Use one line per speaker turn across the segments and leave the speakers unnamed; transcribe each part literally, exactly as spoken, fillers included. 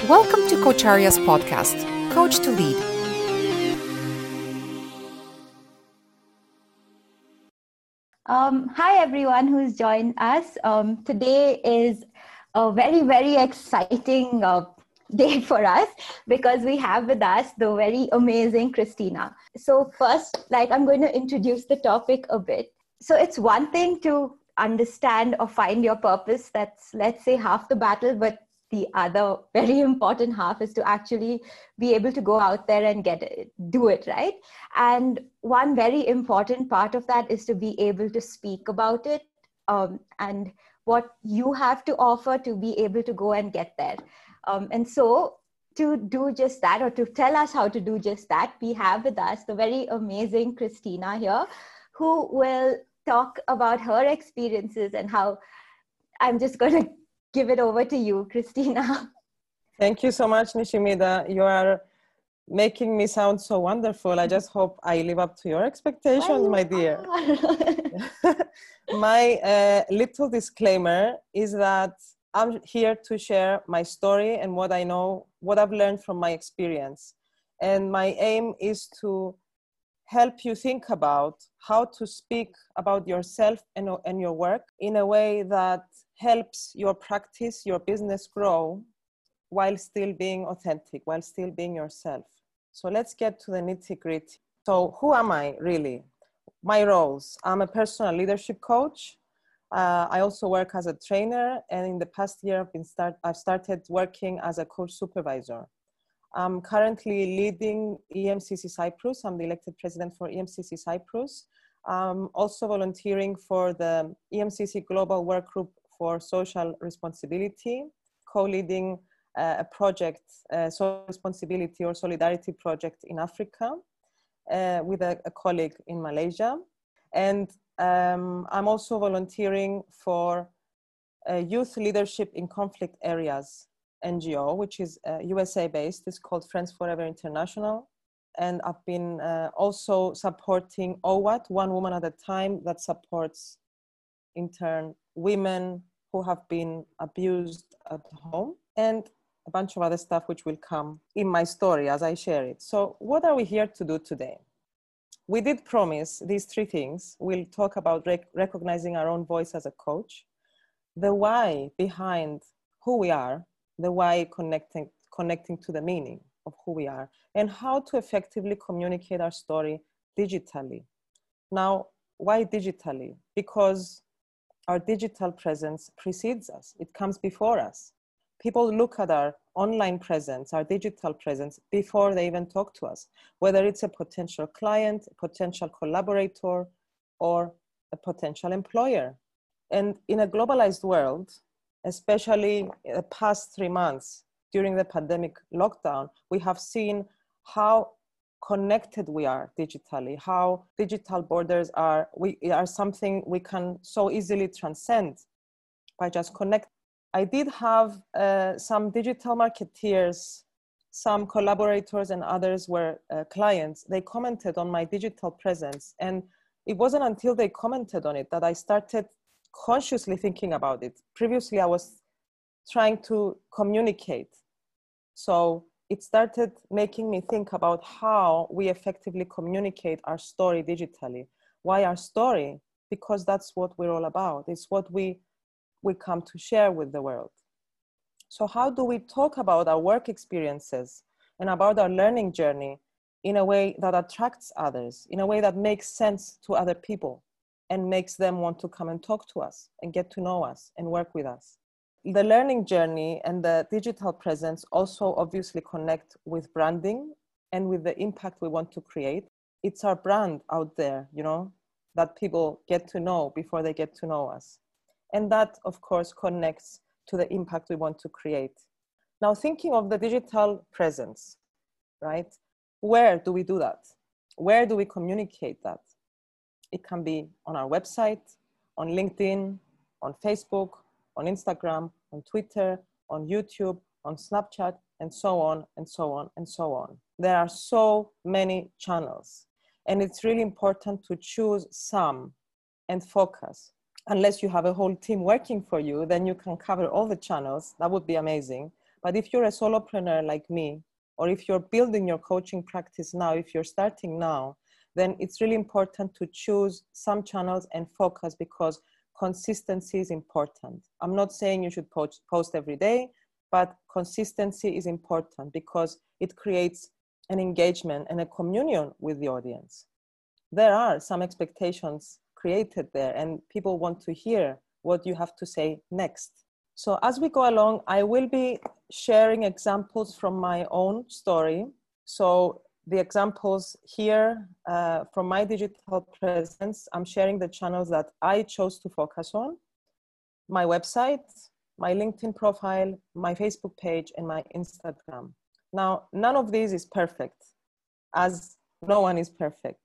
Welcome to Coacharia's podcast, Coach to Lead.
Um, hi, everyone who's joined us. Um, today is a very, very exciting uh, day for us because we have with us the very amazing Christina. So first, like I'm going to introduce the topic a bit. So it's one thing to understand or find your purpose. That's, let's say, half the battle, but the other very important half is to actually be able to go out there and get it, do it, right? And one very important part of that is to be able to speak about it um, and what you have to offer to be able to go and get there. Um, and so to do just that, or to tell us how to do just that, we have with us the very amazing Christina here, who will talk about her experiences and how I'm just going to give it over to you, Christina.
Thank you so much, Nishimida. You are making me sound so wonderful. I just hope I live up to your expectations, well, my dear. My uh, little disclaimer is that I'm here to share my story and what I know, what I've learned from my experience. And my aim is to help you think about how to speak about yourself and, and your work in a way that helps your practice, your business grow while still being authentic, while still being yourself. So let's get to the nitty-gritty. So who am I really? My roles. I'm a personal leadership coach. Uh, I also work as a trainer, and in the past year I've, been start, I've started working as a coach supervisor. I'm currently leading E M C C Cyprus. I'm the elected president for E M C C Cyprus. I'm also volunteering for the E M C C Global Work Group for Social Responsibility, co-leading uh, a project, uh, social responsibility or solidarity project in Africa uh, with a, a colleague in Malaysia. And um, I'm also volunteering for uh, Youth Leadership in Conflict Areas N G O, which is uh, U S A-based. It's called Friends Forever International. And I've been uh, also supporting O W A T, One Woman at a Time, that supports, in turn, women who have been abused at home, and a bunch of other stuff which will come in my story as I share it. So what are we here to do today? We did promise these three things. We'll talk about rec- recognizing our own voice as a coach, the why behind who we are, the why connecting, connecting to the meaning of who we are, and how to effectively communicate our story digitally. Now, why digitally? Because our digital presence precedes us. It comes before us. People look at our online presence, our digital presence, before they even talk to us, whether it's a potential client, a potential collaborator, or a potential employer. And in a globalized world, especially the past three months during the pandemic lockdown, we have seen how connected we are digitally, how digital borders are, we are something we can so easily transcend by just connect. I did have uh, some digital marketeers, some collaborators and others were uh, clients. They commented on my digital presence. And it wasn't until they commented on it that I started consciously thinking about it. Previously, I was trying to communicate. So it started making me think about how we effectively communicate our story digitally. Why our story? Because that's what we're all about. It's what we, we come to share with the world. So how do we talk about our work experiences and about our learning journey in a way that attracts others, in a way that makes sense to other people and makes them want to come and talk to us and get to know us and work with us? The learning journey and the digital presence also obviously connect with branding and with the impact we want to create. It's our brand out there, you know, that people get to know before they get to know us. And that, of course, connects to the impact we want to create. Now, thinking of the digital presence, right? Where do we do that? Where do we communicate that? It can be on our website, on LinkedIn, on Facebook, on Instagram, on Twitter, on YouTube, on Snapchat, and so on, and so on, and so on. There are so many channels, and it's really important to choose some and focus. Unless you have a whole team working for you, then you can cover all the channels. That would be amazing. But if you're a solopreneur like me, or if you're building your coaching practice now, if you're starting now, then it's really important to choose some channels and focus, because consistency is important. I'm not saying you should post, post every day, but consistency is important because it creates an engagement and a communion with the audience. There are some expectations created there, and people want to hear what you have to say next. So as we go along, I will be sharing examples from my own story. So the examples here uh, from my digital presence, I'm sharing the channels that I chose to focus on: my website, my LinkedIn profile, my Facebook page, and my Instagram. Now, none of these is perfect, as no one is perfect.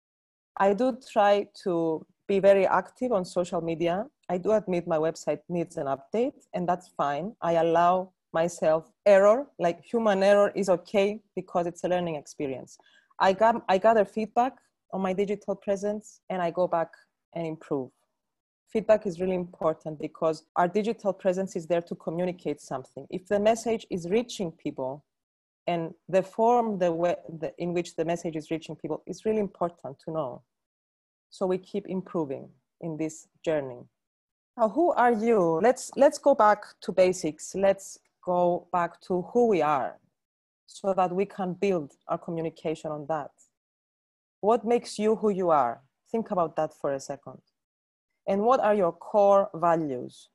I do try to be very active on social media. I do admit my website needs an update, and that's fine. I allow myself error, like human error is okay because it's a learning experience. I got I gather feedback on my digital presence, and I go back and improve. Feedback is really important because our digital presence is there to communicate something. If the message is reaching people, and the form the way, the, in which the message is reaching people is really important to know. So we keep improving in this journey. Now, who are you? Let's, let's go back to basics. Let's go back to who we are so that we can build our communication on that. What makes you who you are? Think about that for a second. And what are your core values?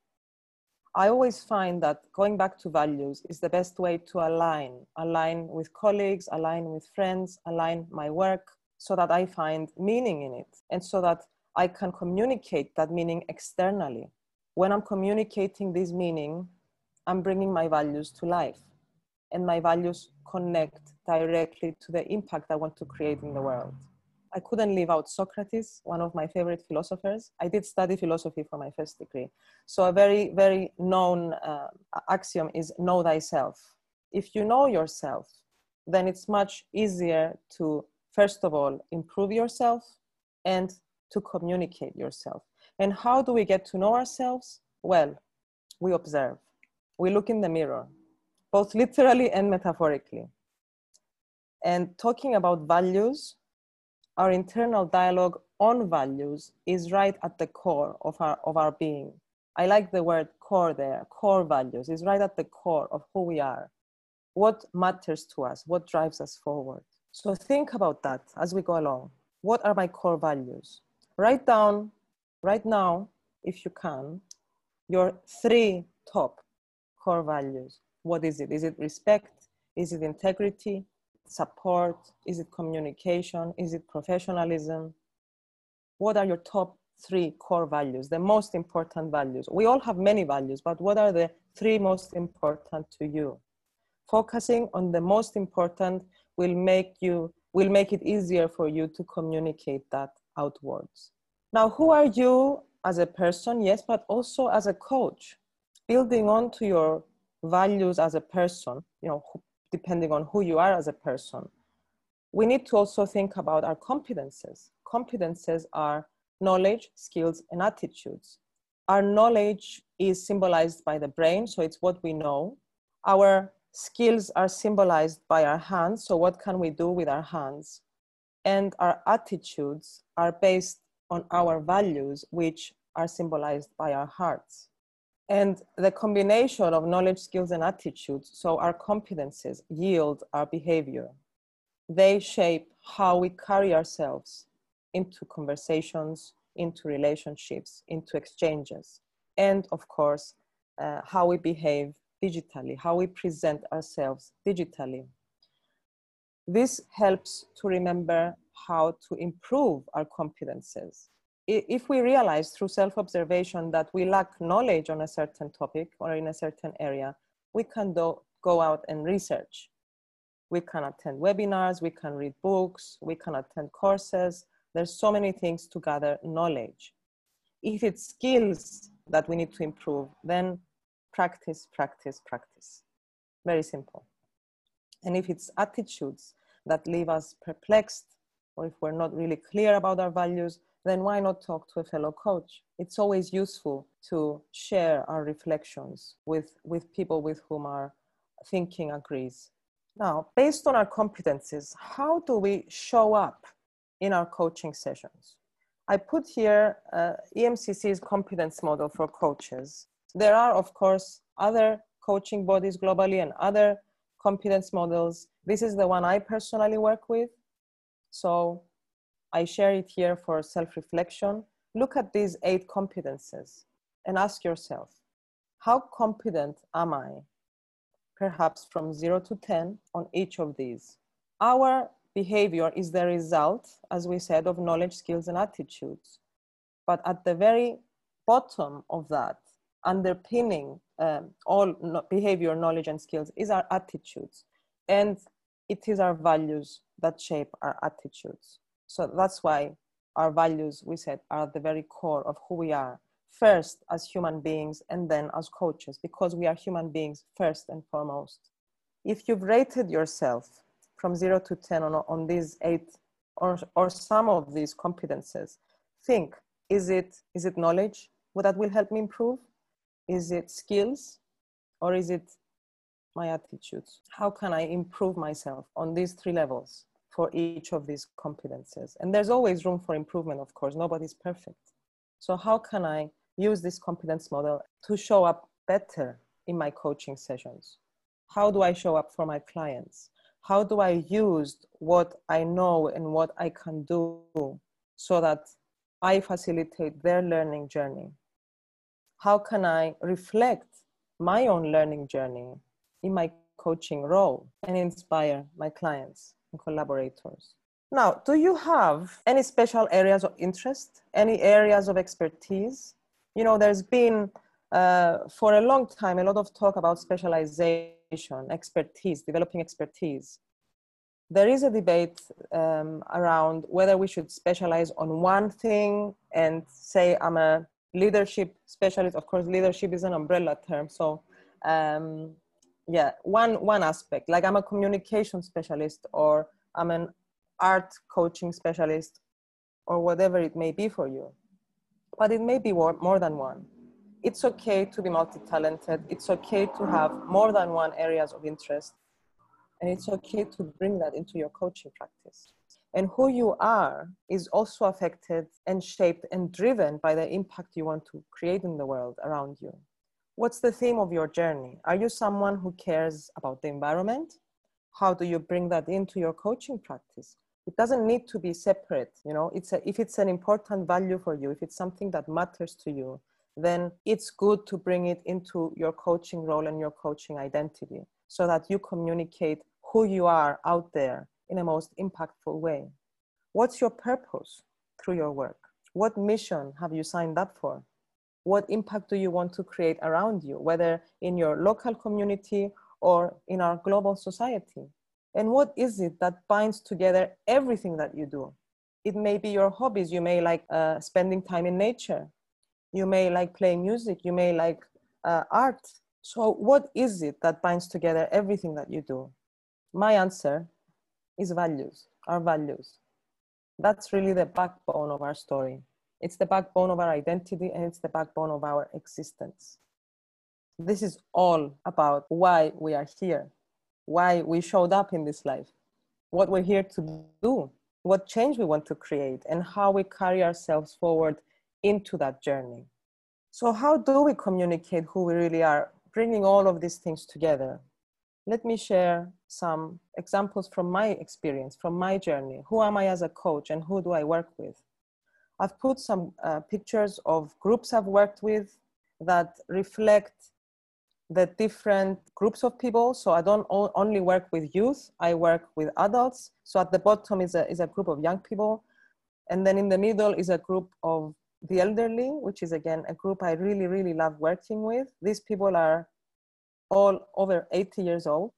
I always find that going back to values is the best way to align, align with colleagues, align with friends, align my work, so that I find meaning in it, and so that I can communicate that meaning externally. When I'm communicating this meaning, I'm bringing my values to life, and my values connect directly to the impact I want to create in the world. I couldn't leave out Socrates, one of my favorite philosophers. I did study philosophy for my first degree. So a very, very known uh, axiom is know thyself. If you know yourself, then it's much easier to, first of all, improve yourself and to communicate yourself. And how do we get to know ourselves? Well, we observe. We look in the mirror, both literally and metaphorically. And talking about values, our internal dialogue on values is right at the core of our, of our being. I like the word core there. Core values is right at the core of who we are. What matters to us? What drives us forward? So think about that as we go along. What are my core values? Write down right now, if you can, your three top core values. What is it? Is it respect? Is it integrity? Support? Is it communication? Is it professionalism? What are your top three core values, the most important values? We all have many values, but what are the three most important to you? Focusing on the most important will make you will make it easier for you to communicate that outwards. Now, who are you as a person? Yes, but also as a coach. Building on to your values as a person, you know, depending on who you are as a person, we need to also think about our competences. Competences are knowledge, skills, and attitudes. Our knowledge is symbolized by the brain, so it's what we know. Our skills are symbolized by our hands, so what can we do with our hands? And our attitudes are based on our values, which are symbolized by our hearts. And the combination of knowledge, skills, and attitudes, so our competences, yield our behavior. They shape how we carry ourselves into conversations, into relationships, into exchanges, and of course, uh, how we behave digitally, how we present ourselves digitally. This helps to remember how to improve our competences. If we realize through self-observation that we lack knowledge on a certain topic or in a certain area, we can do, go out and research. We can attend webinars, we can read books, we can attend courses. There's so many things to gather knowledge. If it's skills that we need to improve, then practice, practice, practice. Very simple. And if it's attitudes that leave us perplexed, or if we're not really clear about our values, then why not talk to a fellow coach? It's always useful to share our reflections with, with people with whom are thinking agrees. Now, based on our competencies, how do we show up in our coaching sessions? I put here uh, E M C C's competence model for coaches. There are, of course, other coaching bodies globally and other competence models. This is the one I personally work with. So I share it here for self-reflection. Look at these eight competences and ask yourself, how competent am I? Perhaps from zero to ten on each of these. Our behavior is the result, as we said, of knowledge, skills, and attitudes. But at the very bottom of that, underpinning um, all no- behavior, knowledge, and skills is our attitudes. And it is our values that shape our attitudes. So that's why our values, we said, are at the very core of who we are, first as human beings and then as coaches, because we are human beings first and foremost. If you've rated yourself from zero to ten on, on these eight or, or some of these competences, think, is it, is it knowledge that will help me improve? Is it skills, or is it my attitudes? How can I improve myself on these three levels for each of these competences? And there's always room for improvement, of course, nobody's perfect. So how can I use this competence model to show up better in my coaching sessions? How do I show up for my clients? How do I use what I know and what I can do so that I facilitate their learning journey? How can I reflect my own learning journey in my coaching role and inspire my clients and collaborators? Now, do you have any special areas of interest, any areas of expertise? You know, there's been uh, for a long time a lot of talk about specialization, expertise, developing expertise. There is a debate um, around whether we should specialize on one thing and say I'm a leadership specialist. Of course, leadership is an umbrella term. So um, yeah, one, one aspect, like I'm a communication specialist or I'm an art coaching specialist or whatever it may be for you. But it may be more, more than one. It's okay to be multi-talented. It's okay to have more than one areas of interest. And it's okay to bring that into your coaching practice. And who you are is also affected and shaped and driven by the impact you want to create in the world around you. What's the theme of your journey? Are you someone who cares about the environment? How do you bring that into your coaching practice? It doesn't need to be separate. You know, it's a, if it's an important value for you, if it's something that matters to you, then it's good to bring it into your coaching role and your coaching identity so that you communicate who you are out there in a most impactful way. What's your purpose through your work? What mission have you signed up for? What impact do you want to create around you, whether in your local community or in our global society? And what is it that binds together everything that you do? It may be your hobbies. You may like uh, spending time in nature. You may like playing music. You may like uh, art. So what is it that binds together everything that you do? My answer is values, our values. That's really the backbone of our story. It's the backbone of our identity and it's the backbone of our existence. This is all about why we are here, why we showed up in this life, what we're here to do, what change we want to create, and how we carry ourselves forward into that journey. So how do we communicate who we really are, bringing all of these things together? Let me share some examples from my experience, from my journey. Who am I as a coach and who do I work with? I've put some uh, pictures of groups I've worked with that reflect the different groups of people. So I don't only work with youth, I work with adults. So at the bottom is a, is a group of young people. And then in the middle is a group of the elderly, which is again, a group I really, really love working with. These people are all over eighty years old.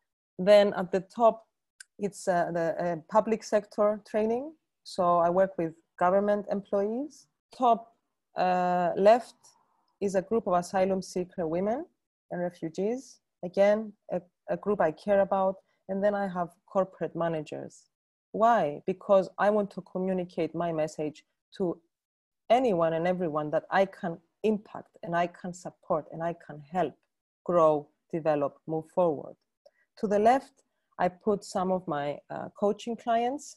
Then at the top, it's uh, the uh, public sector training. So I work with government employees. Top uh, left is a group of asylum seeker women and refugees. Again, a, a group I care about. And then I have corporate managers. Why? Because I want to communicate my message to anyone and everyone that I can impact and I can support and I can help grow develop, move forward. To the left, I put some of my uh, coaching clients.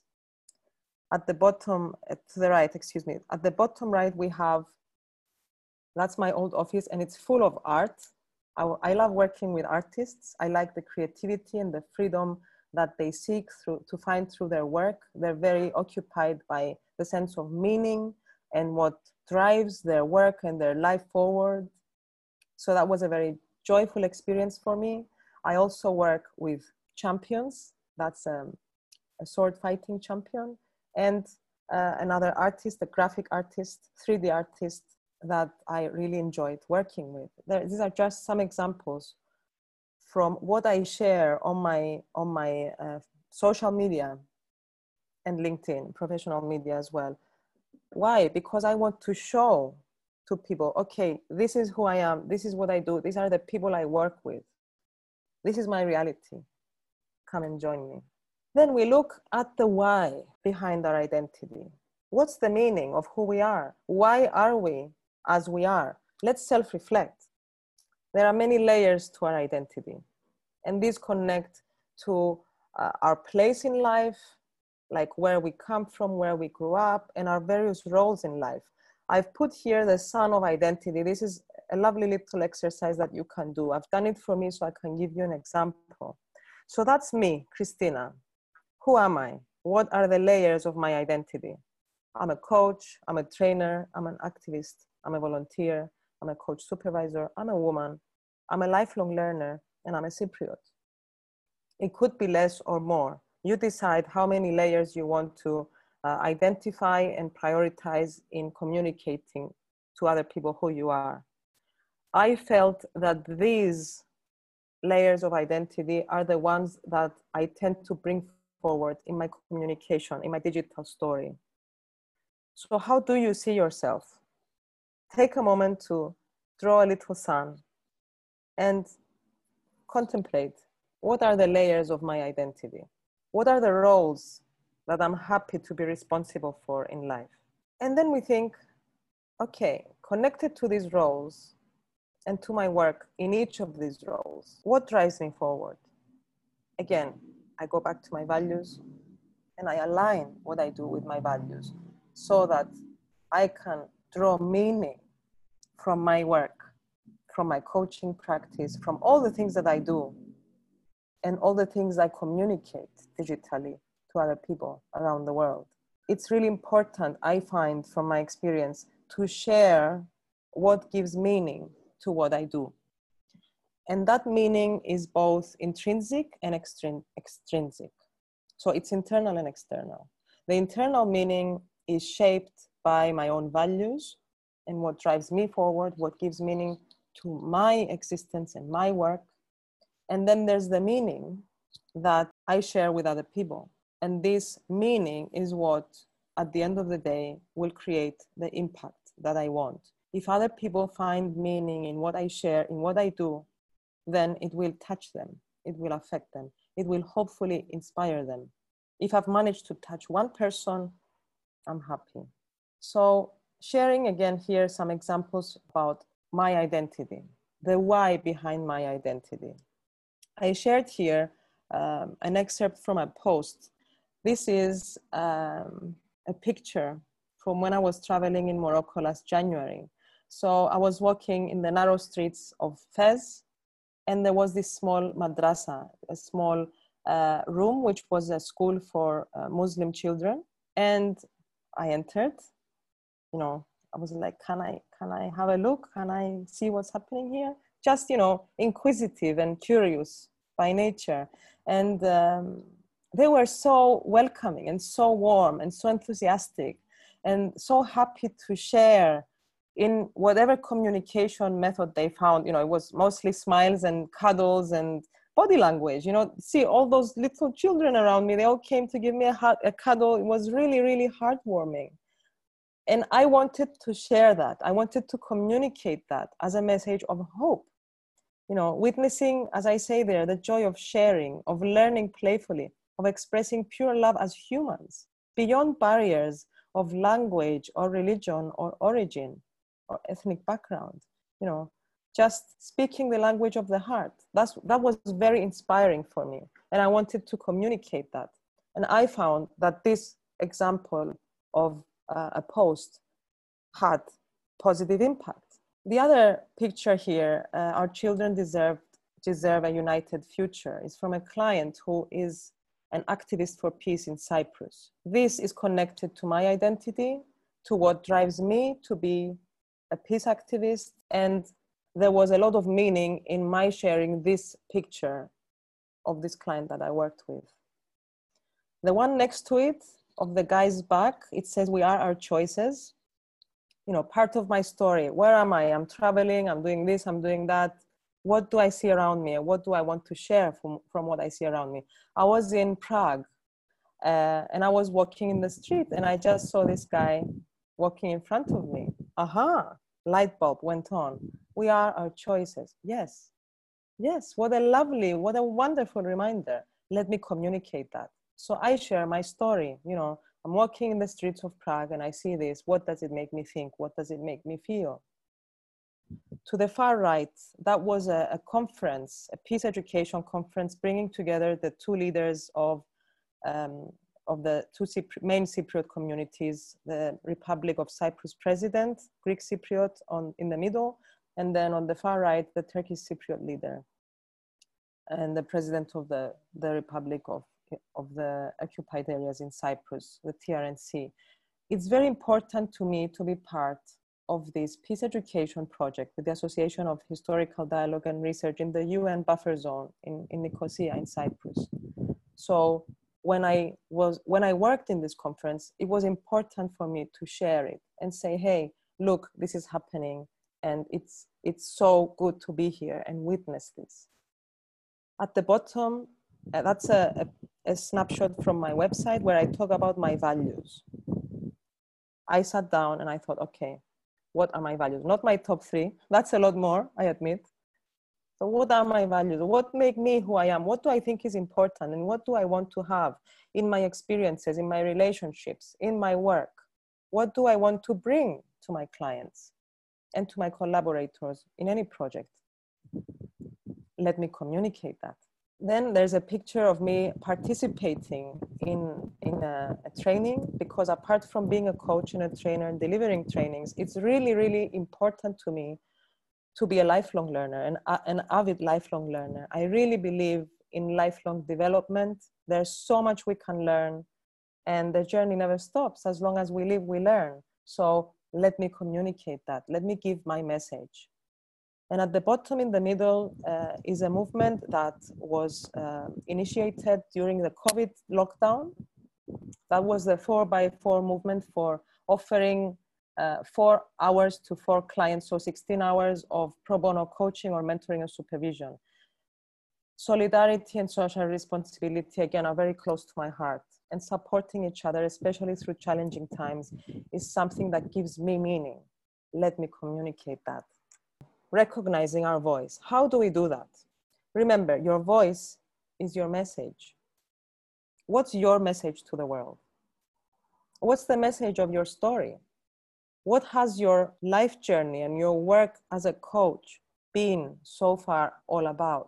At the bottom, uh, to the right, excuse me, at the bottom right, we have, that's my old office, and it's full of art. I, I love working with artists. I like the creativity and the freedom that they seek through, to find through their work. They're very occupied by the sense of meaning and what drives their work and their life forward. So that was a very joyful experience for me. I also work with champions. That's um, a sword fighting champion, and uh, another artist, a graphic artist, three D artist that I really enjoyed working with. There, these are just some examples from what I share on my, on my uh, social media and LinkedIn, professional media as well. Why? Because I want to show to people, okay, this is who I am, this is what I do, these are the people I work with, this is my reality, come and join me. Then we look at the why behind our identity. What's the meaning of who we are? Why are we as we are? Let's self-reflect. There are many layers to our identity, and these connect to uh, our place in life, like where we come from, where we grew up, and our various roles in life. I've put here the sun of identity. This is a lovely little exercise that you can do. I've done it for me so I can give you an example. So that's me, Christina. Who am I? What are the layers of my identity? I'm a coach, I'm a trainer, I'm an activist, I'm a volunteer, I'm a coach supervisor, I'm a woman, I'm a lifelong learner, and I'm a Cypriot. It could be less or more. You decide how many layers you want to uh, identify and prioritize in communicating to other people who you are. I felt that these layers of identity are the ones that I tend to bring forward in my communication, in my digital story. So how do you see yourself? Take a moment to draw a little sun and contemplate, what are the layers of my identity? What are the roles that I'm happy to be responsible for in life? And then we think, okay, connected to these roles and to my work in each of these roles, what drives me forward? Again, I go back to my values and I align what I do with my values so that I can draw meaning from my work, from my coaching practice, from all the things that I do and all the things I communicate digitally to other people around the world. It's really important, I find from my experience, to share what gives meaning to what I do. And that meaning is both intrinsic and extrinsic. So it's internal and external. The internal meaning is shaped by my own values and what drives me forward, what gives meaning to my existence and my work. And then there's the meaning that I share with other people. And this meaning is what, at the end of the day, will create the impact that I want. If other people find meaning in what I share, in what I do, then it will touch them. It will affect them. It will hopefully inspire them. If I've managed to touch one person, I'm happy. So sharing again here some examples about my identity, the why behind my identity. I shared here um, an excerpt from a post. This is um, a picture from when I was traveling in Morocco last January. So I was walking in the narrow streets of Fez, and there was this small madrasa, a small uh, room, which was a school for uh, Muslim children. And I entered, you know, I was like, can I, can I have a look? Can I see what's happening here? Just, you know, inquisitive and curious by nature. And um, they were so welcoming and so warm and so enthusiastic and so happy to share in whatever communication method they found. You know, it was mostly smiles and cuddles and body language. You know, see all those little children around me, they all came to give me a, hug, a cuddle. It was really, really heartwarming. And I wanted to share that. I wanted to communicate that as a message of hope. You know, witnessing, as I say there, the joy of sharing, of learning playfully, of expressing pure love as humans, beyond barriers of language or religion or origin or ethnic background. You know, just speaking the language of the heart. That's, that was very inspiring for me. And I wanted to communicate that. And I found that this example of uh, a post had positive impact. The other picture here, uh, our children deserve, deserve a united future, is from a client who is an activist for peace in Cyprus. This is connected to my identity, to what drives me to be a peace activist. And there was a lot of meaning in my sharing this picture of this client that I worked with. The one next to it, of the guy's back, it says, "We are our choices." You know, part of my story. Where am I? I'm traveling, I'm doing this, I'm doing that. What do I see around me? What do I want to share from, from what I see around me? I was in Prague uh, and I was walking in the street and I just saw this guy walking in front of me. Aha, light bulb went on. We are our choices. Yes, yes, what a lovely, what a wonderful reminder. Let me communicate that. So I share my story. You know, I'm walking in the streets of Prague and I see this. What does it make me think? What does it make me feel? To the far right, that was a, a conference, a peace education conference, bringing together the two leaders of, um, of the two Cypri- main Cypriot communities, the Republic of Cyprus president, Greek Cypriot on, in the middle, and then on the far right, the Turkish Cypriot leader and the president of the, the Republic of, of the occupied areas in Cyprus, the T R N C. It's very important to me to be part of this peace education project with the Association of Historical Dialogue and Research in the U N buffer zone in, in Nicosia in Cyprus. So when I was, when I worked in this conference, it was important for me to share it and say, hey, look, this is happening and it's, it's so good to be here and witness this. At the bottom, uh, that's a, a, a snapshot from my website where I talk about my values. I sat down and I thought, okay, what are my values? Not my top three. That's a lot more, I admit. So what are my values? What make me who I am? What do I think is important? And what do I want to have in my experiences, in my relationships, in my work? What do I want to bring to my clients and to my collaborators in any project? Let me communicate that. Then there's a picture of me participating in, in a, a training, because apart from being a coach and a trainer and delivering trainings, it's really, really important to me to be a lifelong learner, and uh, an avid lifelong learner. I really believe in lifelong development. There's so much we can learn and the journey never stops. As long as we live, we learn. So let me communicate that. Let me give my message. And at the bottom in the middle uh, is a movement that was uh, initiated during the COVID lockdown. That was the four by four movement for offering uh, four hours to four clients, so sixteen hours of pro bono coaching or mentoring and supervision. Solidarity and social responsibility, again, are very close to my heart. And supporting each other, especially through challenging times, is something that gives me meaning. Let me communicate that. Recognizing our voice. How do we do that? Remember, your voice is your message. What's your message to the world? What's the message of your story? What has your life journey and your work as a coach been so far all about?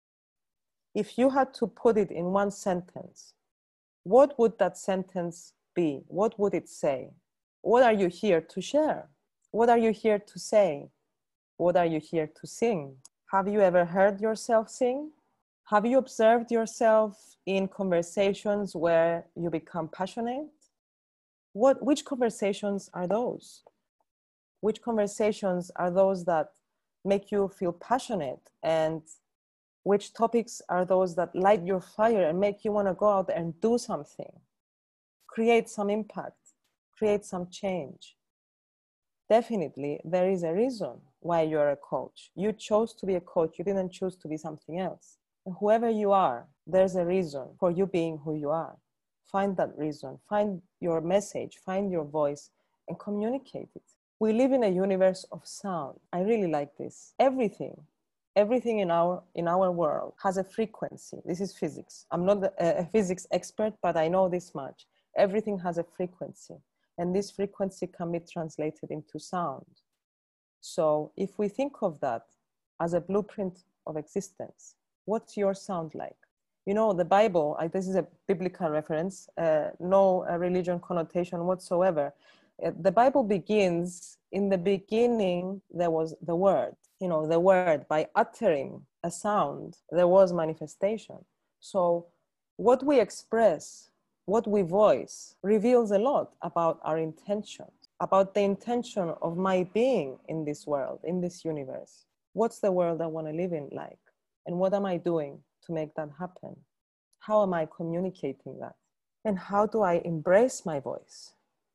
If you had to put it in one sentence, what would that sentence be? What would it say? What are you here to share? What are you here to say? What are you here to sing? Have you ever heard yourself sing? Have you observed yourself in conversations where you become passionate? What, which conversations are those? Which conversations are those that make you feel passionate? And which topics are those that light your fire and make you want to go out there and do something? Create some impact, create some change. Definitely, there is a reason why you're a coach. You chose to be a coach. You didn't choose to be something else. And whoever you are, there's a reason for you being who you are. Find that reason. Find your message. Find your voice and communicate it. We live in a universe of sound. I really like this. Everything, everything in our, in our world has a frequency. This is physics. I'm not a, a physics expert, but I know this much. Everything has a frequency. And this frequency can be translated into sound. So if we think of that, as a blueprint of existence. What's your sound like? You know, the Bible, I, this is a biblical reference, uh, no uh, religion connotation whatsoever. Uh, the Bible begins, in the beginning, there was the word. You know, the word, by uttering a sound, there was manifestation. So what we express, what we voice, reveals a lot about our intention, about the intention of my being in this world, in this universe. What's the world I want to live in like? And what am I doing to make that happen? How am I communicating that? And how do I embrace my voice?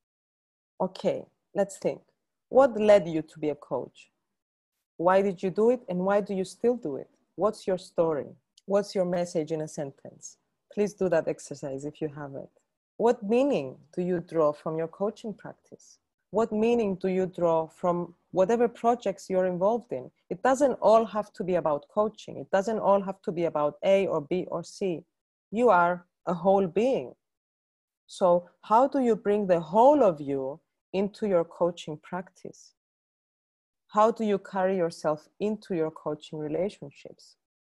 Okay, let's think. What led you to be a coach? Why did you do it? And why do you still do it? What's your story? What's your message in a sentence? Please do that exercise if you have it. What meaning do you draw from your coaching practice? What meaning do you draw from whatever projects you're involved in? It doesn't all have to be about coaching. It doesn't all have to be about A or B or C. You are a whole being. So how do you bring the whole of you into your coaching practice? How do you carry yourself into your coaching relationships?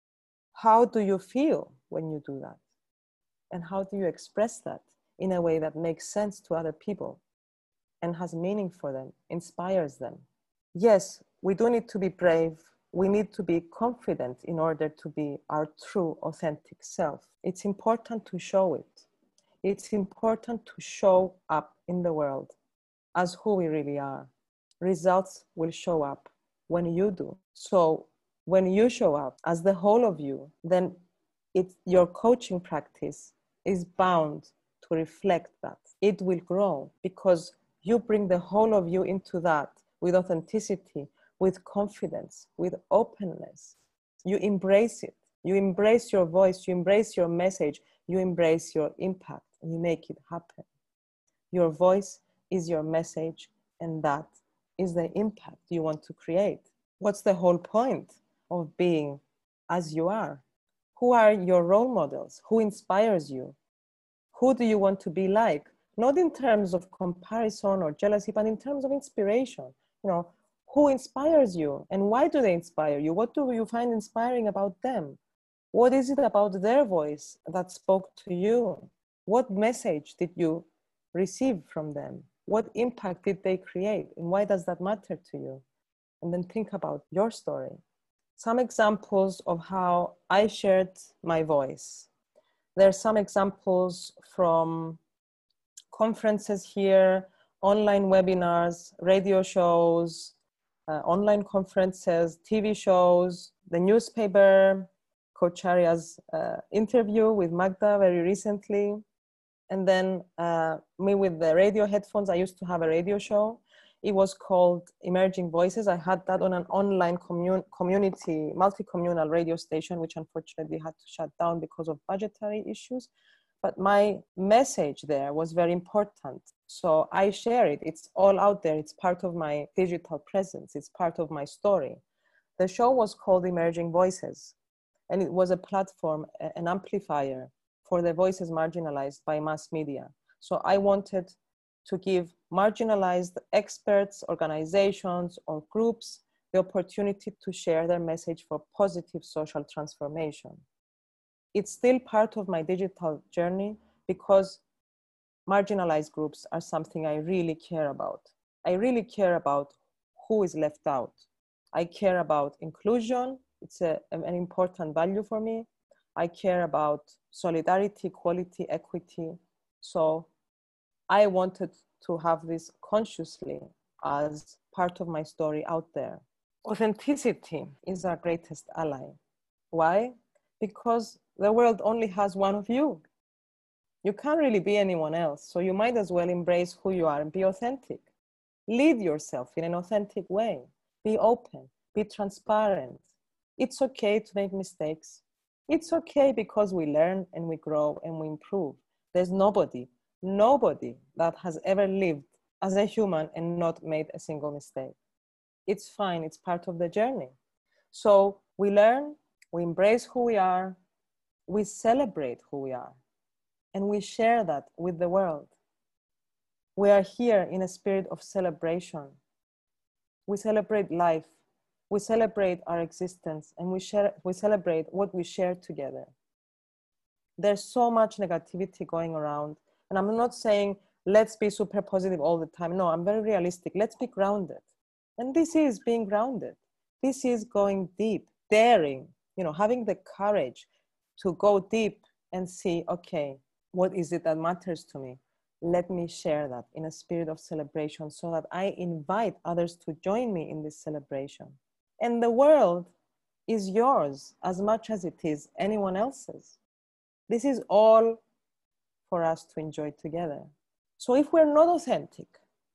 How do you feel when you do that? And how do you express that in a way that makes sense to other people and has meaning for them, inspires them? Yes, we do need to be brave. We need to be confident in order to be our true, authentic self. It's important to show it. It's important to show up in the world as who we really are. Results will show up when you do. So when you show up as the whole of you, then it, your coaching practice is bound to reflect that. It will grow because you bring the whole of you into that with authenticity, with confidence, with openness. You embrace it. You embrace your voice, you embrace your message, you embrace your impact, and you make it happen. Your voice is your message, and that is the impact you want to create. What's the whole point of being as you are? Who are your role models? Who inspires you? Who do you want to be like? Not in terms of comparison or jealousy, but in terms of inspiration. You know, who inspires you and why do they inspire you? What do you find inspiring about them? What is it about their voice that spoke to you? What message did you receive from them? What impact did they create? And why does that matter to you? And then think about your story. Some examples of how I shared my voice. There are some examples from conferences here, online webinars, radio shows, uh, online conferences, T V shows, the newspaper, Coach Arya's uh, interview with Magda very recently, and then uh, me with the radio headphones. I used to have a radio show. It was called Emerging Voices. I had that on an online commun community, multi-communal radio station, which unfortunately had to shut down because of budgetary issues. But my message there was very important. So I share it. It's all out there. It's part of my digital presence. It's part of my story. The show was called Emerging Voices, and it was a platform, an amplifier for the voices marginalized by mass media. So I wanted to give marginalized experts, organizations, or groups the opportunity to share their message for positive social transformation. It's still part of my digital journey because marginalized groups are something I really care about. I really care about who is left out. I care about inclusion. It's a, an important value for me. I care about solidarity, equality, equity. So I wanted to have this consciously as part of my story out there. Authenticity is our greatest ally. Why? Because the world only has one of you. You can't really be anyone else. So you might as well embrace who you are and be authentic. Lead yourself in an authentic way. Be open, be transparent. It's okay to make mistakes. It's okay because we learn and we grow and we improve. There's nobody, nobody that has ever lived as a human and not made a single mistake. It's fine, it's part of the journey. So we learn, we embrace who we are, we celebrate who we are, and we share that with the world. We are here in a spirit of celebration. We celebrate life. We celebrate our existence, and we share, we celebrate what we share together. There's so much negativity going around. And I'm not saying, let's be super positive all the time. No, I'm very realistic. Let's be grounded. And this is being grounded. This is going deep, daring, you know, having the courage to go deep and see, okay, what is it that matters to me? Let me share that in a spirit of celebration so that I invite others to join me in this celebration. And the world is yours as much as it is anyone else's. This is all for us to enjoy together. So if we're not authentic,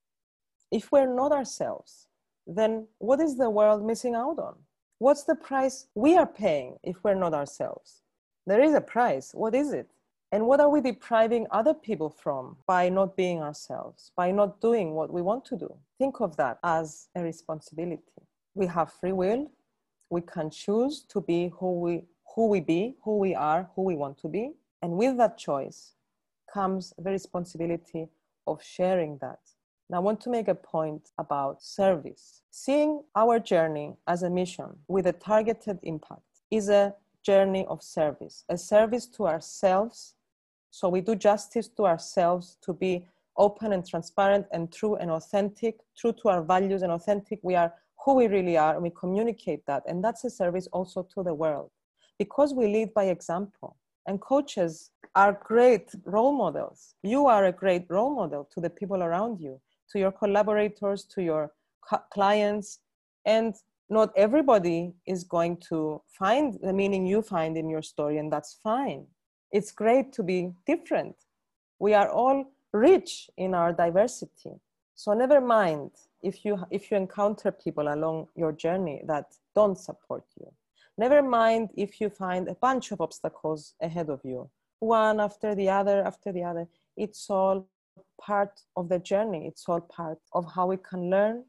if we're not ourselves, then what is the world missing out on? What's the price we are paying if we're not ourselves? There is a price. What is it? And what are we depriving other people from by not being ourselves, by not doing what we want to do? Think of that as a responsibility. We have free will. We can choose to be who we, who we be, who we are, who we want to be. And with that choice comes the responsibility of sharing that. Now, I want to make a point about service. Seeing our journey as a mission with a targeted impact is a journey of service, a service to ourselves. So we do justice to ourselves to be open and transparent and true and authentic, true to our values and authentic. We are who we really are, and we communicate that. And that's a service also to the world, because we lead by example. And coaches are great role models. You are a great role model to the people around you, to your collaborators, to your clients. And not everybody is going to find the meaning you find in your story, and that's fine. It's great to be different. We are all rich in our diversity. So never mind if you, if you encounter people along your journey that don't support you. Never mind if you find a bunch of obstacles ahead of you, one after the other, after the other. It's all part of the journey. It's all part of how we can learn,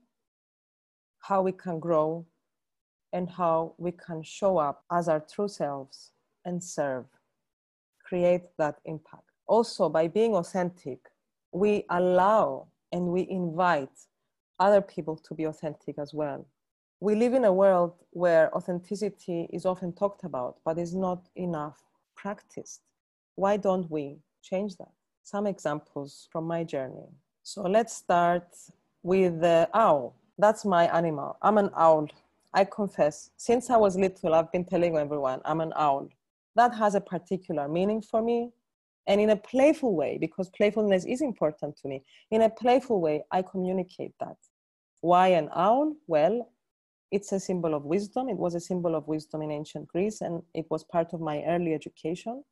how we can grow, and how we can show up as our true selves and serve, create that impact. Also, by being authentic, we allow and we invite other people to be authentic as well. We live in a world where authenticity is often talked about, but is not enough practiced. Why don't we change that? Some examples from my journey. So let's start with the owl. That's my animal. I'm an owl. I confess, since I was little, I've been telling everyone I'm an owl. That has a particular meaning for me. And in a playful way, because playfulness is important to me, in a playful way, I communicate that. Why an owl? Well, it's a symbol of wisdom. It was a symbol of wisdom in ancient Greece, and it was part of my early education.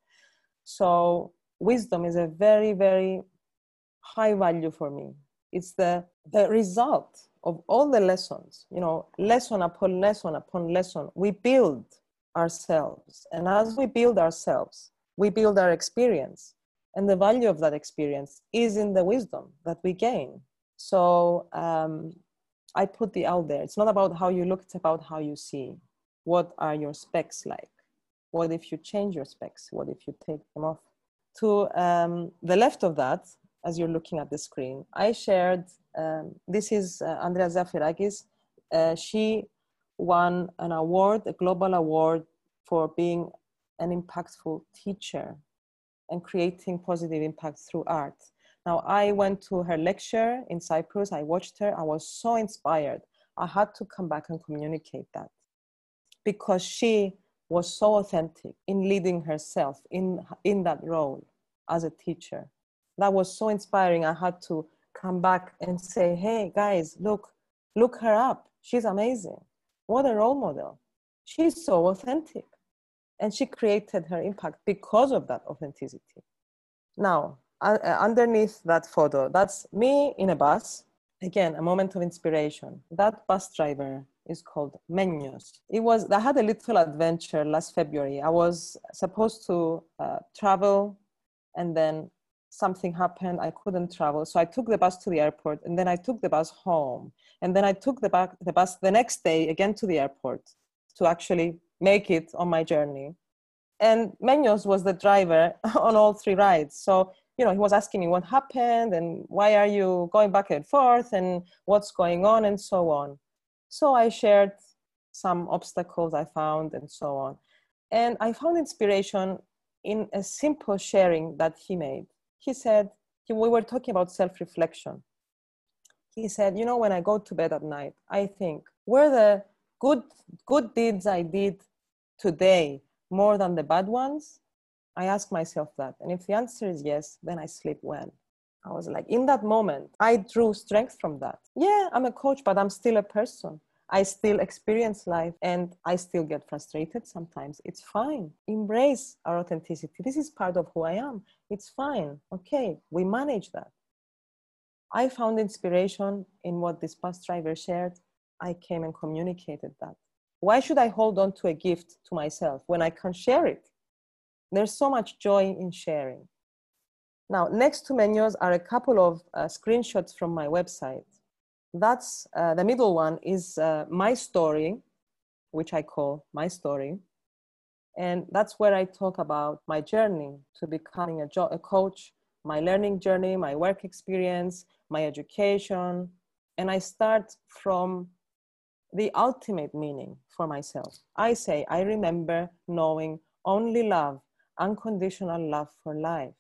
So wisdom is a very, very high value for me. It's the, the result of all the lessons, you know, lesson upon lesson upon lesson. We build ourselves. And as we build ourselves, we build our experience. And the value of that experience is in the wisdom that we gain. So um, I put the out there. It's not about how you look, it's about how you see. What are your specs like? What if you change your specs? What if you take them off? To um, the left of that, as you're looking at the screen, I shared, um, this is uh, Andrea Zafirakis. Uh, she won an award, a global award for being an impactful teacher and creating positive impact through art. Now, I went to her lecture in Cyprus. I watched her. I was so inspired. I had to come back and communicate that because she was so authentic in leading herself in, in that role as a teacher. That was so inspiring. I had to come back and say, hey, guys, look, look her up. She's amazing. What a role model. She's so authentic. And she created her impact because of that authenticity. Now, uh, underneath that photo, that's me in a bus. Again, a moment of inspiration. That bus driver is called Menyos. It was, I had a little adventure last February. I was supposed to uh, travel, and then something happened. I couldn't travel. So I took the bus to the airport, and then I took the bus home. And then I took the, back, the bus the next day again to the airport to actually make it on my journey. And Menyos was the driver on all three rides. So, you know, he was asking me what happened and why are you going back and forth and what's going on and so on. So I shared some obstacles I found and so on. And I found inspiration in a simple sharing that he made. He said, he, we were talking about self-reflection. He said, you know, when I go to bed at night, I think, were the good, good deeds I did today more than the bad ones? I ask myself that. And if the answer is yes, then I sleep well. I was like, in that moment, I drew strength from that. Yeah, I'm a coach, but I'm still a person. I still experience life and I still get frustrated sometimes. It's fine. Embrace our authenticity. This is part of who I am. It's fine. Okay, we manage that. I found inspiration in what this bus driver shared. I came and communicated that. Why should I hold on to a gift to myself when I can share it? There's so much joy in sharing. Now, next to menus are a couple of uh, screenshots from my website. That's uh, the middle one is uh, my story, which I call my story. And that's where I talk about my journey to becoming a, jo- a coach, my learning journey, my work experience, my education. And I start from the ultimate meaning for myself. I say, I remember knowing only love, unconditional love for life.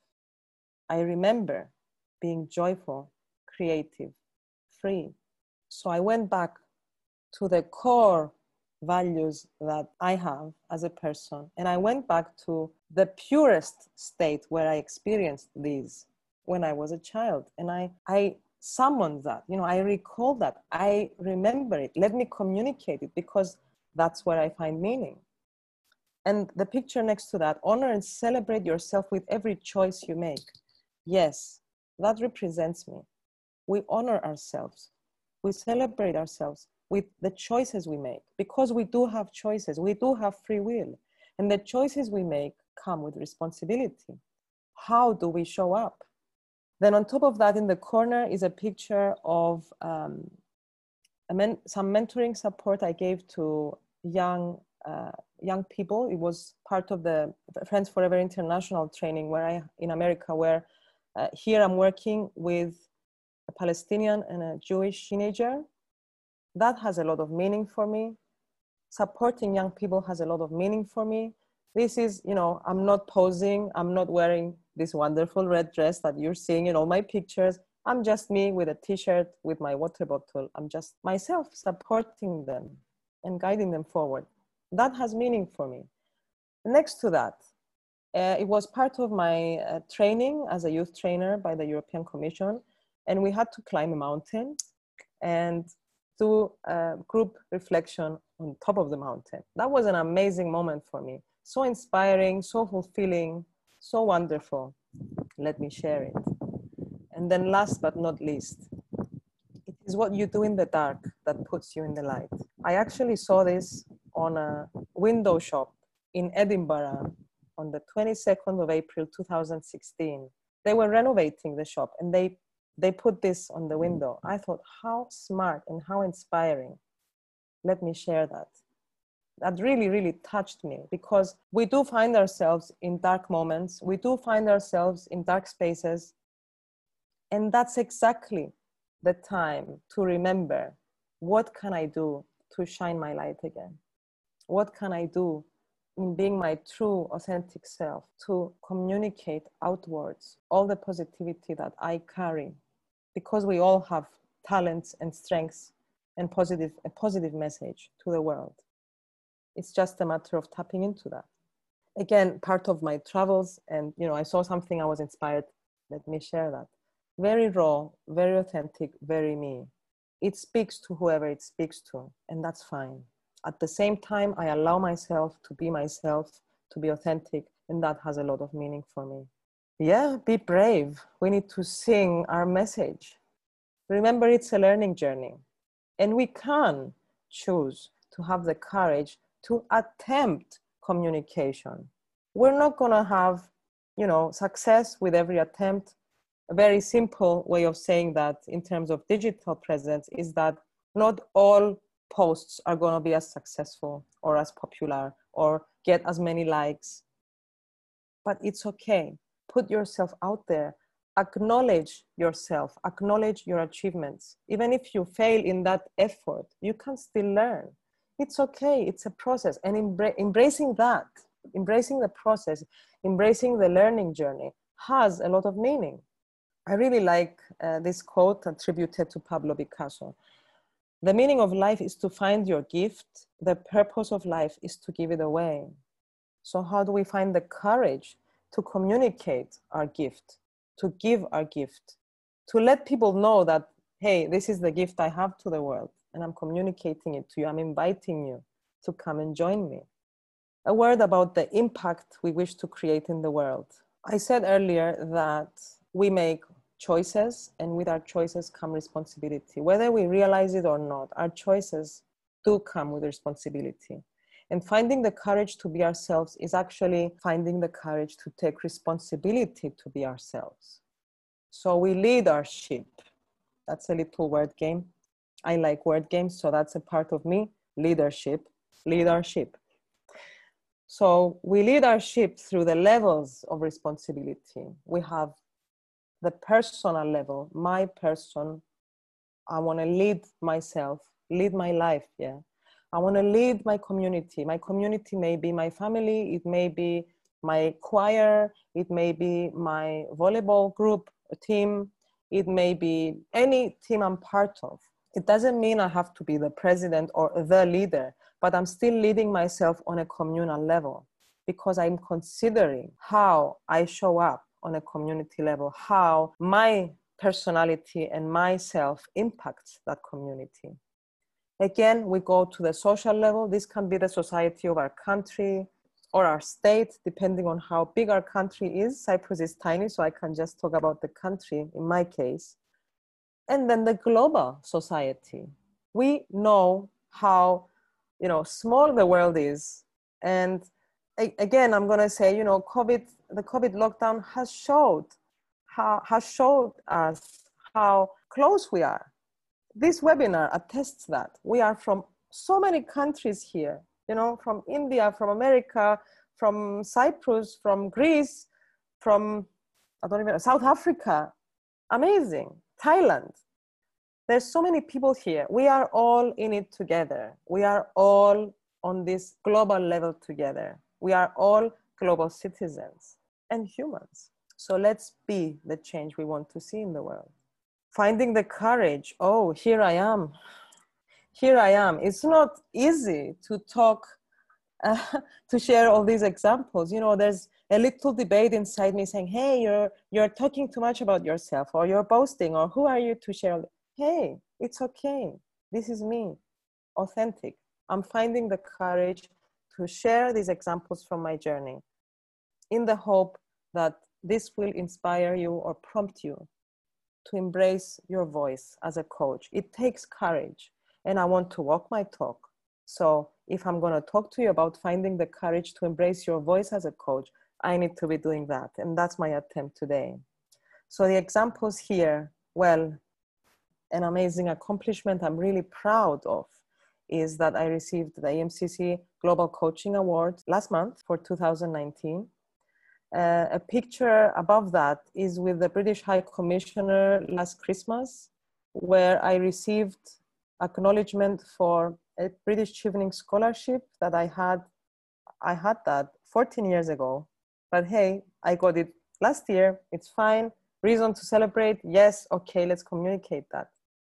I remember being joyful, creative, free. So I went back to the core values that I have as a person. And I went back to the purest state where I experienced these when I was a child. And I, I summoned that, you know, I recall that, I remember it. Let me communicate it because that's where I find meaning. And the picture next to that, honor and celebrate yourself with every choice you make. Yes, that represents me. We honor ourselves. We celebrate ourselves with the choices we make because we do have choices. We do have free will. And the choices we make come with responsibility. How do we show up? Then on top of that, in the corner is a picture of um, a men- some mentoring support I gave to young uh, young people. It was part of the Friends Forever International training where I, in America, where uh, here I'm working with a Palestinian and a Jewish teenager. That has a lot of meaning for me. Supporting young people has a lot of meaning for me. This is, you know, I'm not posing. I'm not wearing this wonderful red dress that you're seeing in all my pictures. I'm just me with a t-shirt with my water bottle. I'm just myself supporting them and guiding them forward. That has meaning for me. Next to that, uh, it was part of my uh, training as a youth trainer by the European Commission. And we had to climb a mountain and do a group reflection on top of the mountain. That was an amazing moment for me. So inspiring, so fulfilling, so wonderful. Let me share it. And then last but not least, it is what you do in the dark that puts you in the light. I actually saw this on a window shop in Edinburgh on the twenty-second of April, two thousand sixteen. They were renovating the shop and they, they put this on the window. I thought, how smart and how inspiring. Let me share that. That really, really touched me because we do find ourselves in dark moments. We do find ourselves in dark spaces. And that's exactly the time to remember, what can I do to shine my light again? What can I do in being my true, authentic self to communicate outwards all the positivity that I carry? Because we all have talents and strengths and positive, a positive message to the world. It's just a matter of tapping into that. Again, part of my travels, and you know, I saw something I was inspired. Let me share that. Very raw, very authentic, very me. It speaks to whoever it speaks to, and that's fine. At the same time, I allow myself to be myself, to be authentic, and that has a lot of meaning for me. Yeah, be brave. We need to sing our message. Remember, it's a learning journey, and we can choose to have the courage to attempt communication. We're not gonna have, you know, success with every attempt. A very simple way of saying that in terms of digital presence is that not all posts are gonna be as successful or as popular or get as many likes, but it's okay. Put yourself out there, acknowledge yourself, acknowledge your achievements. Even if you fail in that effort, you can still learn. It's okay. It's a process. And embra- embracing that, embracing the process, embracing the learning journey has a lot of meaning. I really like uh, this quote attributed to Pablo Picasso. The meaning of life is to find your gift. The purpose of life is to give it away. So how do we find the courage to communicate our gift, to give our gift, to let people know that, hey, this is the gift I have to the world, and I'm communicating it to you. I'm inviting you to come and join me. A word about the impact we wish to create in the world. I said earlier that we make choices, and with our choices come responsibility. Whether we realize it or not, our choices do come with responsibility. And finding the courage to be ourselves is actually finding the courage to take responsibility to be ourselves. So we lead our ship. That's a little word game. I like word games, so that's a part of me. Leadership, lead our ship. So we lead our ship through the levels of responsibility. We have the personal level, my person. I want to lead myself, lead my life, yeah. I want to lead my community. My community may be my family, it may be my choir, it may be my volleyball group, a team, it may be any team I'm part of. It doesn't mean I have to be the president or the leader, but I'm still leading myself on a communal level because I'm considering how I show up on a community level, how my personality and myself impacts that community. Again, we go to the social level. This can be the society of our country or our state, depending on how big our country is. Cyprus is tiny, so I can just talk about the country in my case. And then the global society. We know how, you know, small the world is. And again, I'm going to say, you know, COVID, the COVID lockdown has showed, how, has showed us how close we are. This webinar attests that. We are from so many countries here, you know, from India, from America, from Cyprus, from Greece, from, I don't even know, South Africa. Amazing. Thailand. There's so many people here. We are all in it together. We are all on this global level together. We are all global citizens and humans. So let's be the change we want to see in the world. Finding the courage. Oh, here I am. Here I am. It's not easy to talk, uh, to share all these examples. You know, there's a little debate inside me saying, hey, you're, you're talking too much about yourself, or you're boasting, or who are you to share? Hey, it's okay. This is me, authentic. I'm finding the courage to share these examples from my journey in the hope that this will inspire you or prompt you to embrace your voice as a coach. It takes courage, and I want to walk my talk. So if I'm going to talk to you about finding the courage to embrace your voice as a coach, I need to be doing that. And that's my attempt today. So the examples here, well, an amazing accomplishment I'm really proud of is that I received the E M C C Global Coaching Award last month for two thousand nineteen. Uh, a picture above that is with the British High Commissioner last Christmas, where I received acknowledgement for a British Chevening Scholarship that I had. I had that fourteen years ago, but hey, I got it last year. It's fine. Reason to celebrate? Yes. Okay, let's communicate that.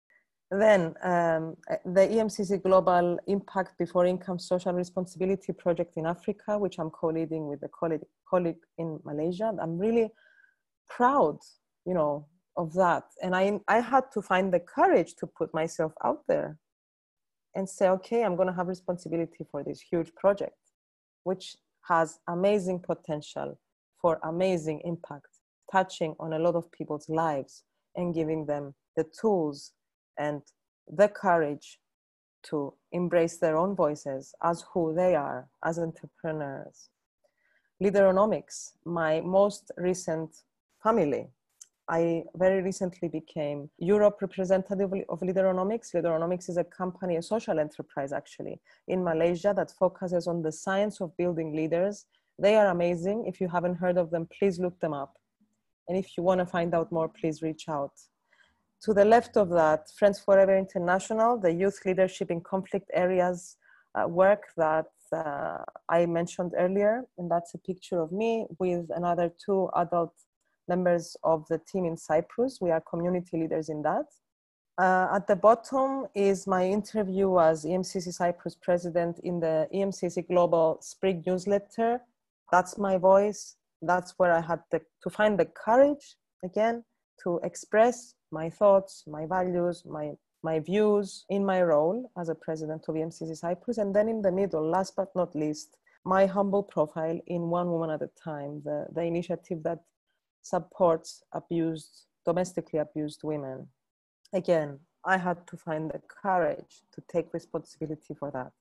Then um, the E M C C Global Impact Before Income Social Responsibility Project in Africa, which I'm co-leading with a colleague, colleague in Malaysia. I'm really proud, you know, of that. And I, I had to find the courage to put myself out there and say, okay, I'm going to have responsibility for this huge project, which has amazing potential for amazing impact, touching on a lot of people's lives and giving them the tools and the courage to embrace their own voices as who they are, as entrepreneurs. Leaderonomics, my most recent family. I very recently became Europe representative of Leaderonomics. Leaderonomics is a company, a social enterprise actually, in Malaysia that focuses on the science of building leaders. They are amazing. If you haven't heard of them, please look them up. And if you want to find out more, please reach out. To the left of that, Friends Forever International, the youth leadership in conflict areas uh, work that uh, I mentioned earlier. And that's a picture of me with another two adult members of the team in Cyprus. We are community leaders in that. Uh, at the bottom is my interview as E M C C Cyprus president in the E M C C Global Spring newsletter. That's my voice. That's where I had the, to find the courage, again, to express my thoughts, my values, my, my views in my role as a president of E M C C Cyprus. And then in the middle, last but not least, my humble profile in One Woman at a Time, the, the initiative that supports abused, domestically abused women. Again, I had to find the courage to take responsibility for that.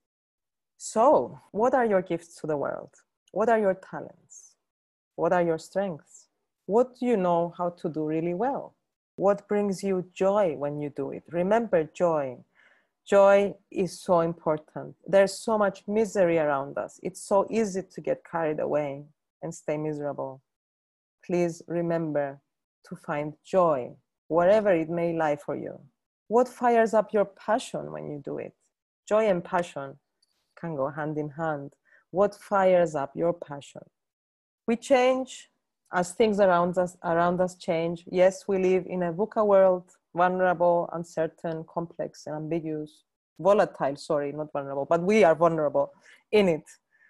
So, what are your gifts to the world? What are your talents? What are your strengths? What do you know how to do really well? What brings you joy when you do it? Remember joy. Joy is so important. There's so much misery around us. It's so easy to get carried away and stay miserable. Please remember to find joy, wherever it may lie for you. What fires up your passion when you do it? Joy and passion can go hand in hand. What fires up your passion? We change as things around us, around us change. Yes, we live in a VUCA world, vulnerable, uncertain, complex, and ambiguous. Volatile, sorry, not vulnerable, but we are vulnerable in it.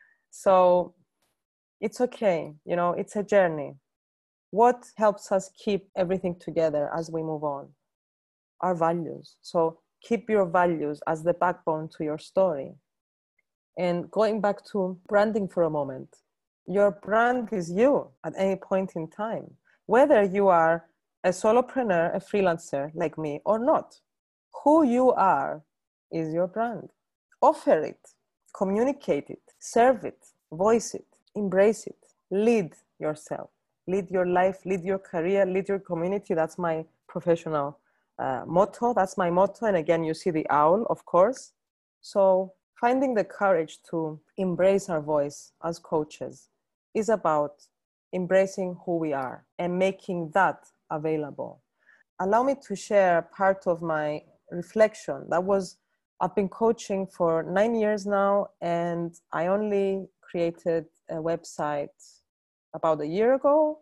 So it's okay, you know, it's a journey. What helps us keep everything together as we move on? Our values. So keep your values as the backbone to your story. And going back to branding for a moment, your brand is you at any point in time, whether you are a solopreneur, a freelancer like me or not. Who you are is your brand. Offer it, communicate it, serve it, voice it, embrace it, lead yourself. Lead your life, lead your career, lead your community. That's my professional uh, motto. That's my motto. And again, you see the owl, of course. So finding the courage to embrace our voice as coaches is about embracing who we are and making that available. Allow me to share part of my reflection. That was, I've been coaching for nine years now, and I only created a website about a year ago,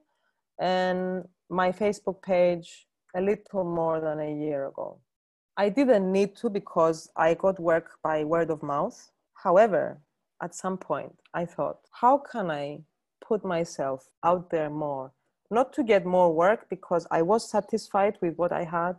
and my Facebook page a little more than a year ago. I didn't need to because I got work by word of mouth. However, at some point I thought, how can I put myself out there more? Not to get more work because I was satisfied with what I had,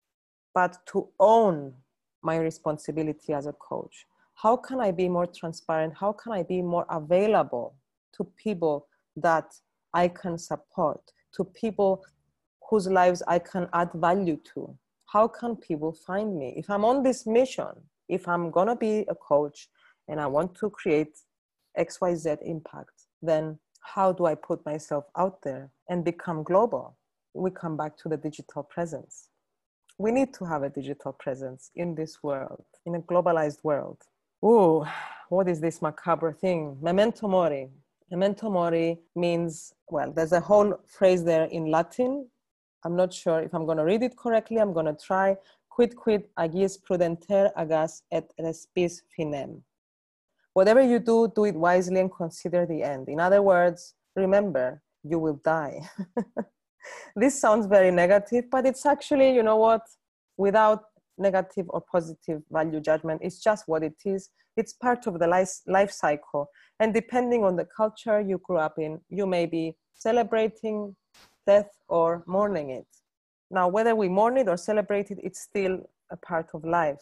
but to own my responsibility as a coach. How can I be more transparent? How can I be more available to people that I can support, to people whose lives I can add value to? How can people find me? If I'm on this mission, if I'm gonna be a coach and I want to create X Y Z impact, then how do I put myself out there and become global? We come back to the digital presence. We need to have a digital presence in this world, in a globalized world. Ooh, what is this macabre thing? Memento mori. Memento mori means, well, there's a whole phrase there in Latin. I'm not sure if I'm going to read it correctly. I'm going to try. Quid quid agis prudenter agas et respis finem. Whatever you do, do it wisely and consider the end. In other words, remember, you will die. This sounds very negative, but it's actually, you know what, without negative or positive value judgment, it's just what it is. It's part of the life, life cycle. And depending on the culture you grew up in, you may be celebrating death or mourning it. Now, whether we mourn it or celebrate it, it's still a part of life.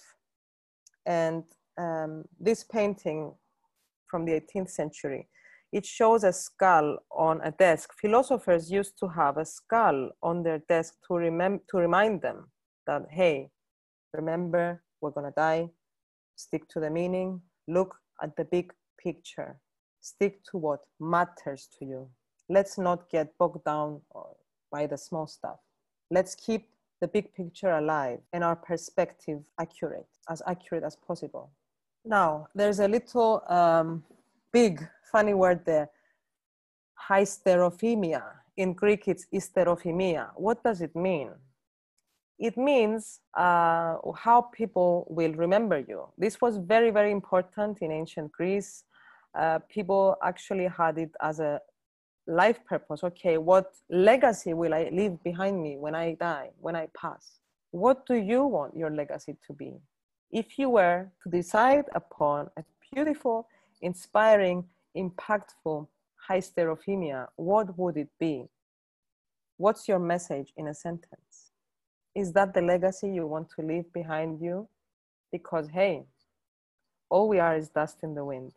And um, this painting from the eighteenth century, it shows a skull on a desk. Philosophers used to have a skull on their desk to, remem- to remind them that, hey, remember, we're gonna die. Stick to the meaning. Look at the big picture. Stick to what matters to you. Let's not get bogged down by the small stuff. Let's keep the big picture alive and our perspective accurate, as accurate as possible. Now, there's a little um, big funny word there, hysterophemia. In Greek, it's hysterophemia. What does it mean? It means uh, how people will remember you. This was very, very important in ancient Greece. Uh, people actually had it as a life purpose. Okay, what legacy will I leave behind me when I die, when I pass? What do you want your legacy to be? If you were to decide upon a beautiful, inspiring, impactful hysterophemia, what would it be? What's your message in a sentence? Is that the legacy you want to leave behind you? Because, hey, all we are is dust in the wind.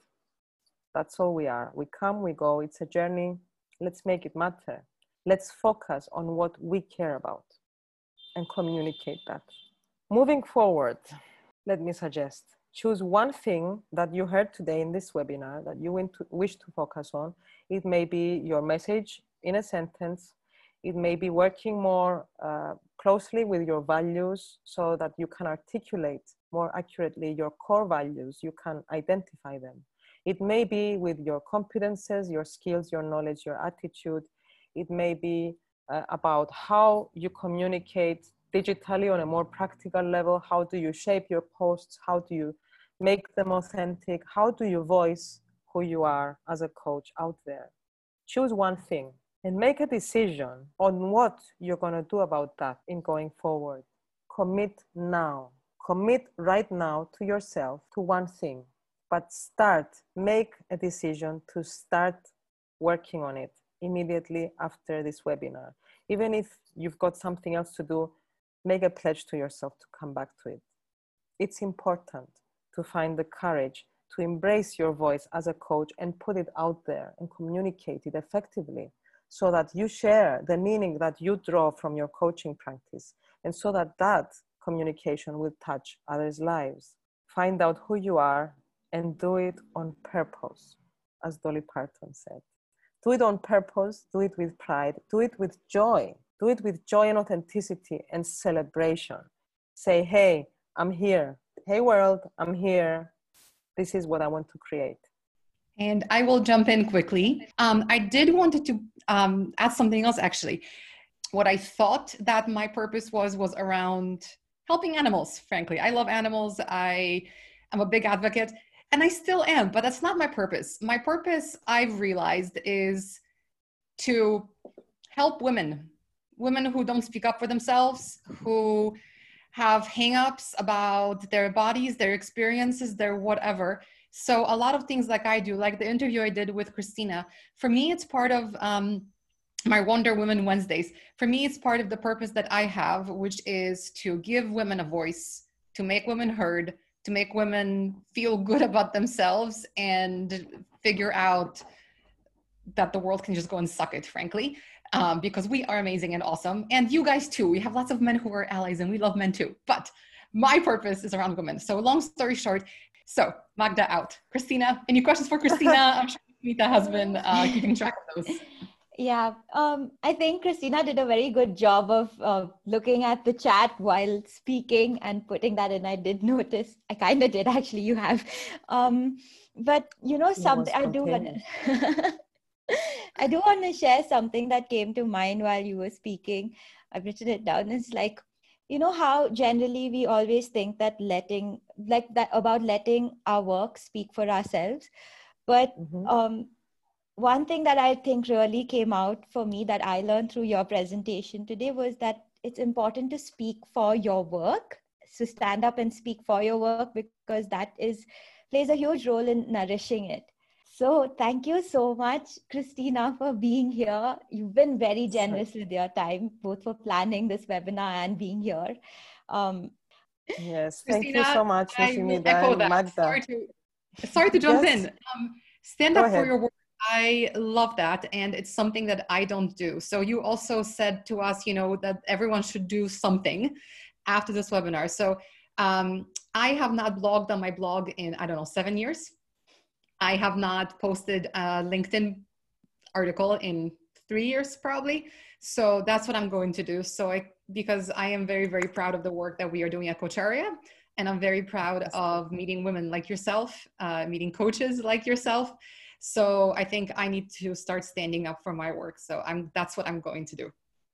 That's all we are. We come, we go. It's a journey. Let's make it matter. Let's focus on what we care about and communicate that. Moving forward, let me suggest, choose one thing that you heard today in this webinar that you want to, wish to focus on. It may be your message in a sentence. It may be working more uh, closely with your values so that you can articulate more accurately your core values. You can identify them. It may be with your competences, your skills, your knowledge, your attitude. It may be uh, about how you communicate digitally on a more practical level. How do you shape your posts? How do you make them authentic? How do you voice who you are as a coach out there? Choose one thing and make a decision on what you're going to do about that in going forward. Commit now. Commit right now to yourself to one thing. But start, make a decision to start working on it immediately after this webinar. Even if you've got something else to do, make a pledge to yourself to come back to it. It's important to find the courage to embrace your voice as a coach and put it out there and communicate it effectively so that you share the meaning that you draw from your coaching practice and so that that communication will touch others' lives. Find out who you are and do it on purpose, as Dolly Parton said. Do it on purpose, do it with pride, do it with joy. Do it with joy and authenticity and celebration. Say, hey, I'm here. Hey world, I'm here. This is what I want to create.
And I will jump in quickly. Um, I did wanted to um, add something else actually. What I thought that my purpose was, was around helping animals, frankly. I love animals. I am a big advocate and I still am, but that's not my purpose. My purpose, I've realized, is to help women, women who don't speak up for themselves, who have hang-ups about their bodies, their experiences, their whatever. So a lot of things like I do, like the interview I did with Christina, for me, it's part of um, my Wonder Woman Wednesdays. For me, it's part of the purpose that I have, which is to give women a voice, to make women heard, to make women feel good about themselves and figure out that the world can just go and suck it, frankly, um, because we are amazing and awesome. And you guys too. We have lots of men who are allies and we love men too. But my purpose is around women. So long story short, so Magda out. Christina, any questions for Christina? I'm sure Smita has been uh, keeping track of those.
Yeah, um, I think Christina did a very good job of uh, looking at the chat while speaking and putting that in. I did notice, I kind of did actually, you have. Um, but you know, something I do want to, I do want to share something that came to mind while you were speaking. I've written it down. It's like, you know how generally we always think that letting, like that about letting our work speak for ourselves. But mm-hmm. um, one thing that I think really came out for me that I learned through your presentation today was that it's important to speak for your work. So stand up and speak for your work because that is plays a huge role in nourishing it. So thank you so much, Christina, for being here. You've been very generous Sorry. with your time, both for planning this webinar and being here. Um,
yes, thank
Christina,
you so much,
I will echo that. Magda. Sorry to, sorry to jump yes. in. Um, stand Go up ahead. for your work. I love that. And it's something that I don't do. So you also said to us, you know, that everyone should do something after this webinar. So um, I have not blogged on my blog in, I don't know, seven years. I have not posted a LinkedIn article in three years probably. So that's what I'm going to do. So I, because I am very, very proud of the work that we are doing at Coacharia. And I'm very proud of meeting women like yourself, uh, meeting coaches like yourself. So I think I need to start standing up for my work. So I'm, that's what I'm going to do.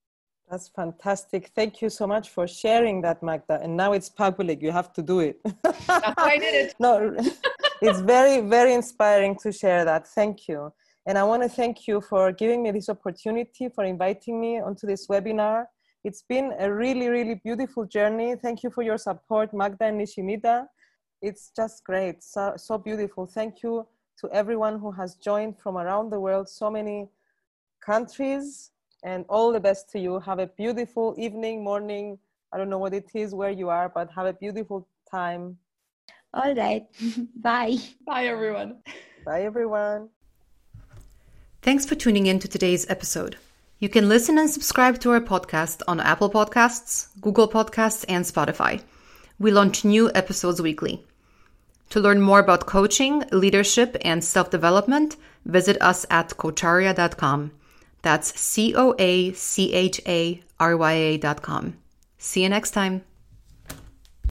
That's fantastic. Thank you so much for sharing that, Magda. And now it's public. You have to do it.
That's why I did it.
No, it's very, very inspiring to share that. Thank you. And I want to thank you for giving me this opportunity, for inviting me onto this webinar. It's been a really, really beautiful journey. Thank you for your support, Magda and Nishimita. It's just great. So, so beautiful. Thank you to everyone who has joined from around the world, so many countries. And all the best to you. Have a beautiful evening, morning. I don't know what it is where you are, but have a beautiful time.
All right. Bye.
Bye, everyone.
Bye, everyone.
Thanks for tuning in to today's episode. You can listen and subscribe to our podcast on Apple Podcasts, Google Podcasts, and Spotify. We launch new episodes weekly. To learn more about coaching, leadership, and self-development, visit us at coacharya dot com. That's C O A C H A R Y A dot com. See you next time.